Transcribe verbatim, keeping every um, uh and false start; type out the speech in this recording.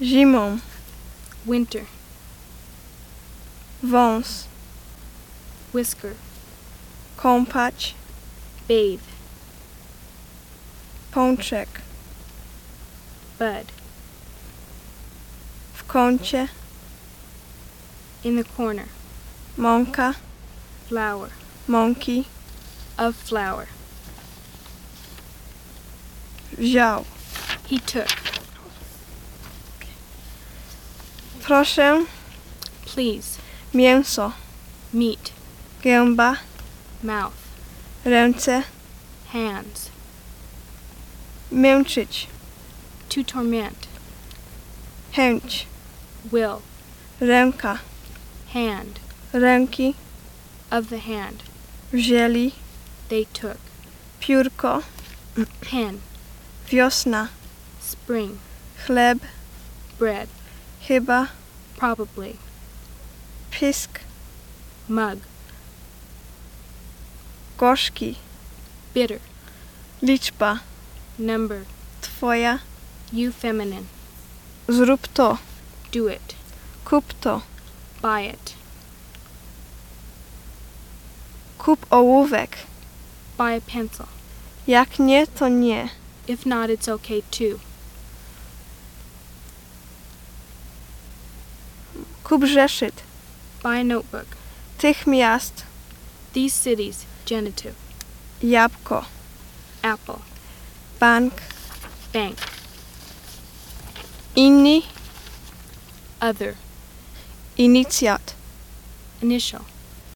Zimą. Winter. Wąs. Whisker. Kąpać. Bathe. Pączek. Bud. W kącie. In the corner. Mąka. Flour. Mąki. Of flour. Wziął. He took. Proszę. Please. Mięso. Meat. Gęba. Mouth. Ręce. Hands. Męczyć. To torment. Chęć. Will. Ręka. Hand. Ręki. Of the hand. Wzięli. They took. Piórko. Pen. Wiosna. Spring. Chleb. Bread. Chyba. Probably. Pysk. Mug. Gorzki. Bitter. Liczba. Number. Twoja. You feminine. Zrób to. Do it. Kup to. Buy it. Kup ołówek. Buy a pencil. Jak nie, to nie. If not, it's okay too. Kup zeszyt. Buy a notebook. Tych miast. These cities. Genitive. Jabłko. Apple. Bank. Bank. Inni. Other. Inicjat. Initial.